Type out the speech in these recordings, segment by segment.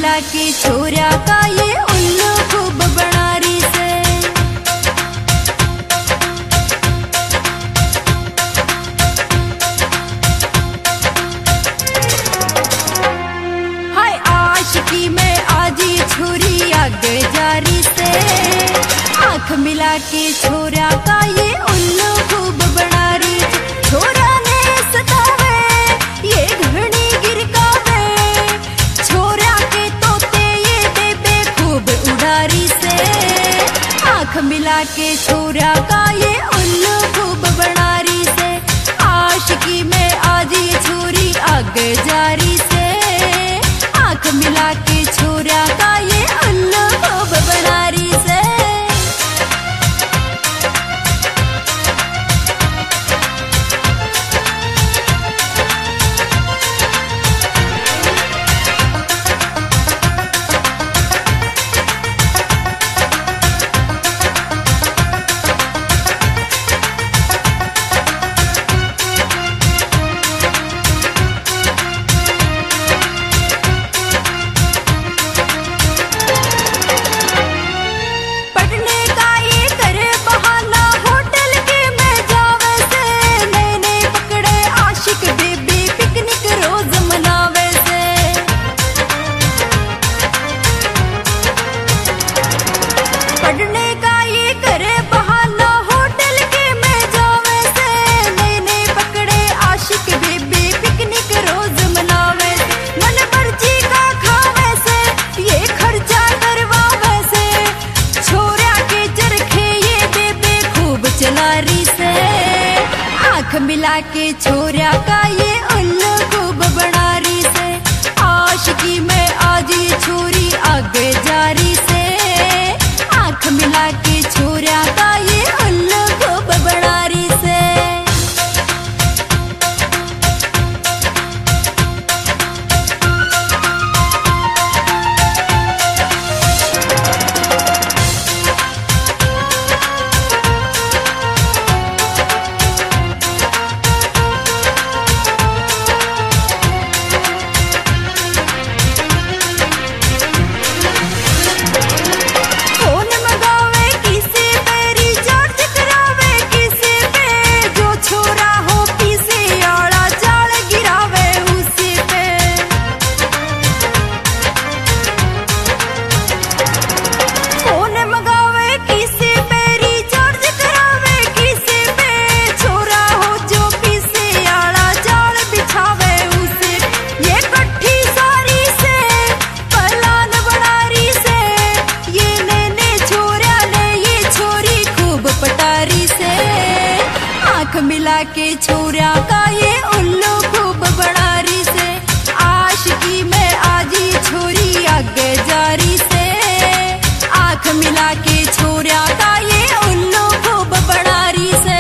मिला के छोरा का ये उल्लू खूब बनारी से। हाय आशिकी में आजी छुरी आगे जारी से। आंख मिला के छोरा का ये उल्लू खूब बनारी से। छोरा ने सतावे ये घड़ी गिरकावे, छोरा के तोते ये बेबे खूब उड़ारी से। आंख मिला के छोरा का ये उल्लू खूब बनारी से। आशिकी में आजी छुरी आगे जारी से। आंख मिला के छोरा का ये उल्लू खूब बनारी से। आंख मिला के छोरा का ये उल्लू खूब बनारी से। आशिकी में आजी छोरी आगे जारी से। आंख मिला के छोरा का ये उल्लू खूब बनारी से। आंख मिला के छोरा का ये उल्लू खूब बनारी से। आशिकी में आजी छोरी आगे जारी से। आंख मिला के छोरा का ये उल्लू खूब बनारी से।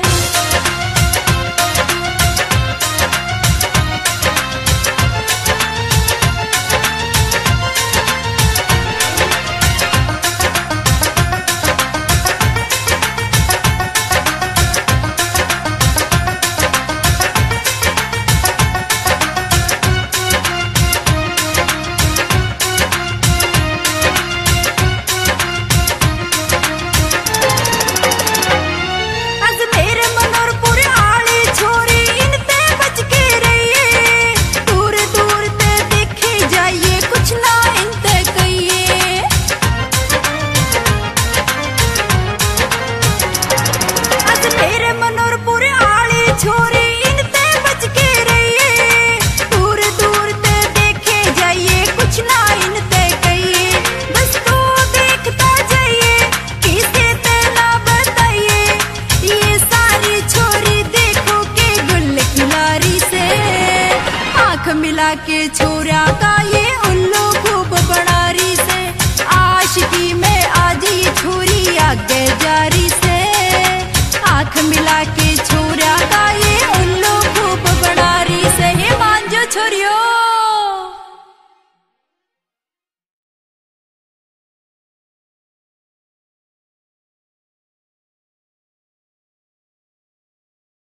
मिला के छोरा का ये उल्लू खूब बनारी से। आशिकी में आजी छोरी आगे जारी